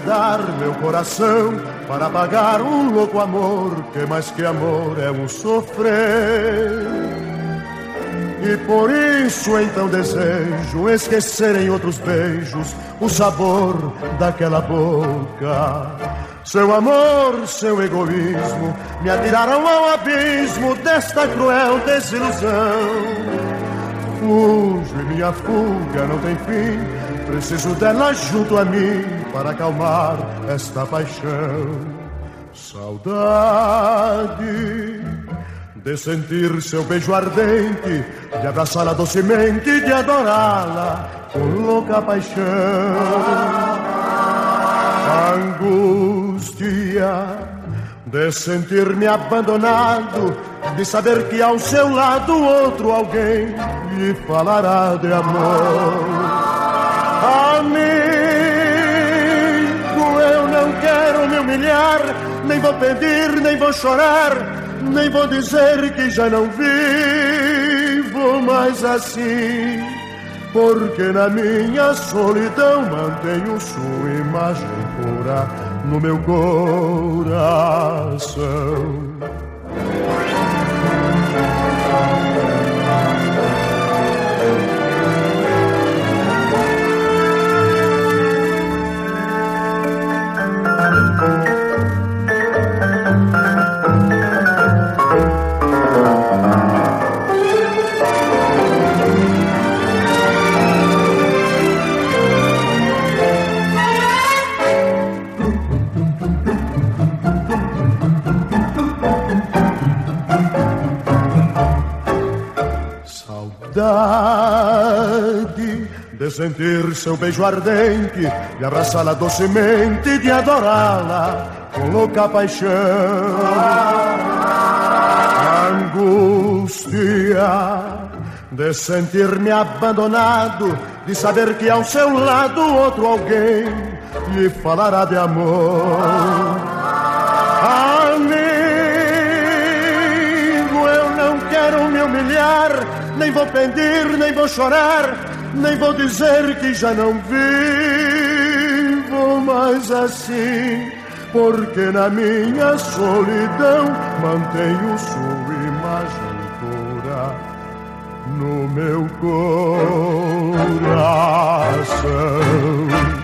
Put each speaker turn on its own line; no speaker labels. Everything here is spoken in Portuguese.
dar meu coração para pagar um louco amor, que mais que amor é um sofrer. E por isso então desejo esquecer em outros beijos o sabor daquela boca. Seu amor, seu egoísmo me atiraram ao abismo desta cruel desilusão. Fujo e minha fuga não tem fim, preciso dela junto a mim para acalmar esta paixão. Saudade de sentir seu beijo ardente, de abraçá-la docemente, de adorá-la com louca paixão. Angústia de sentir-me abandonado, de saber que ao seu lado outro alguém lhe falará de amor. Amigo, eu não quero me humilhar, nem vou pedir, nem vou chorar, nem vou dizer que já não vivo mais assim, porque na minha solidão mantenho sua imagem pura no meu coração. Saudade de sentir seu beijo ardente, de abraçá-la docemente, de adorá-la com louca paixão. Angústia de sentir-me abandonado, de saber que ao seu lado outro alguém lhe falará de amor. Amigo, eu não quero me humilhar, nem vou pedir, nem vou chorar, nem vou dizer que já não vivo mais assim, porque na minha solidão mantenho sua imagem pura no meu coração.